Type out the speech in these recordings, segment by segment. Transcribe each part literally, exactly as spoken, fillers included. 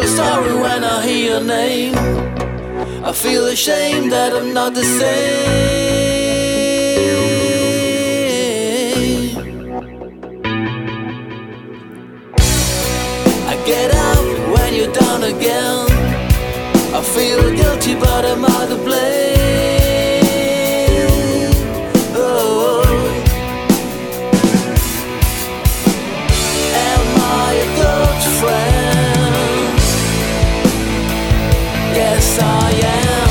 feel sorry when I hear your name. I feel ashamed that I'm not the same. I get up when you're down again. I feel guilty, but am I to blame? Oh, am I a good friend? Yes, I am.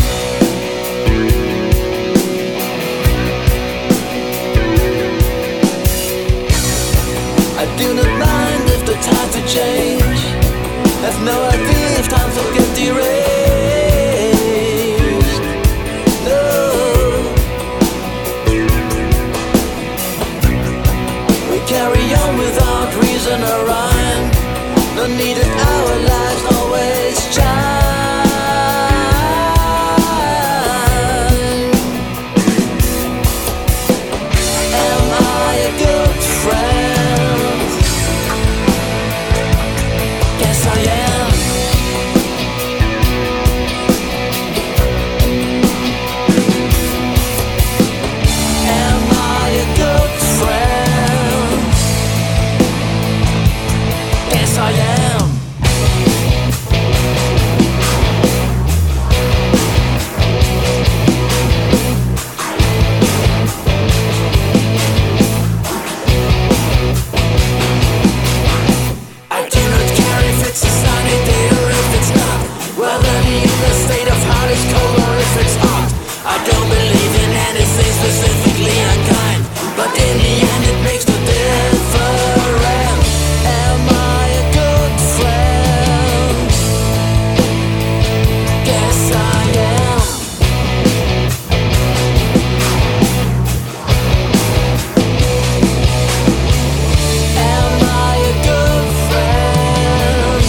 I do not mind if the times to change. Have no idea if times will get deranged. No, we carry on without reason or rhyme. No need that our lives always shine. Am I a good friend? Yes, I am. Am I a good friend? Yes, I am. I do not care if it's a sunny day or if it's not, whether the inner state of heart is cold or if it's hot. I don't believe in anything specifically unkind, but in the end it makes no difference. Am I a good friend? Yes, I am. Am I a good friend?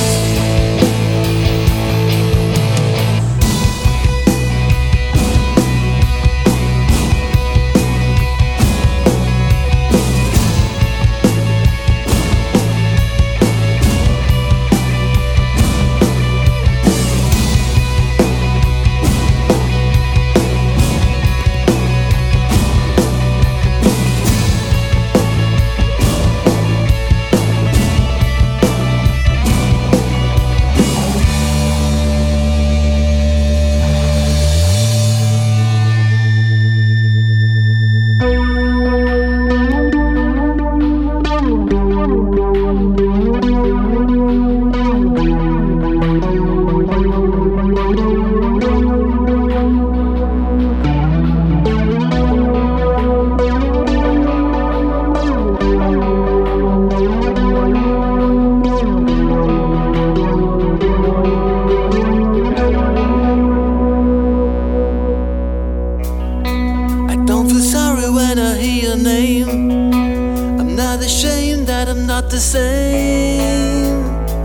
I don't feel sorry when I hear your name. I'm not ashamed that I'm not the same.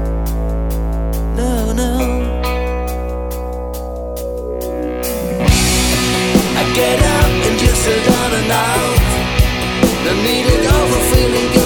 No, no. I get up and just sit down and out. No need to go for feeling good.